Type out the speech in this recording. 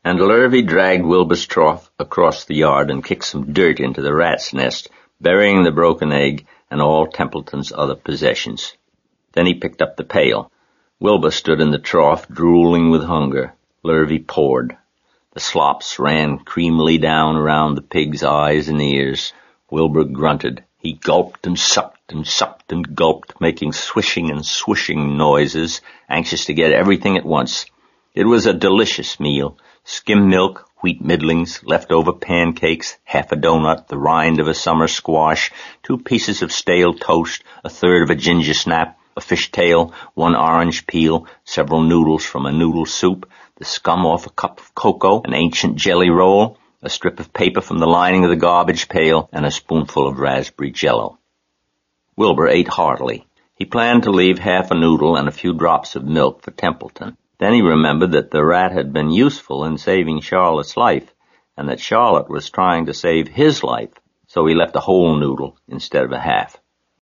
and Lurvy dragged Wilbur's trough across the yard and kicked some dirt into the rat's nest, burying the broken egg and all Templeton's other possessions. Then he picked up the pail. Wilbur stood in the trough, drooling with hunger. Lurvy poured. The slops ran creamily down around the pig's eyes and ears. Wilbur grunted. He gulped and sucked and gulped, making swishing and swooshing noises, anxious to get everything at once. It was a delicious meal. Skim milk, wheat middlings, leftover pancakes, half a donut, the rind of a summer squash, 2 pieces of stale toast, a third of a ginger snap, a fish tail, 1 orange peel, several noodles from a noodle soup, the scum off a cup of cocoa, an ancient jelly roll, a strip of paper from the lining of the garbage pail, and a spoonful of raspberry jello. Wilbur ate heartily. He planned to leave half a noodle and a few drops of milk for Templeton. Then he remembered that the rat had been useful in saving Charlotte's life, and that Charlotte was trying to save his life, so he left a whole noodle instead of a half.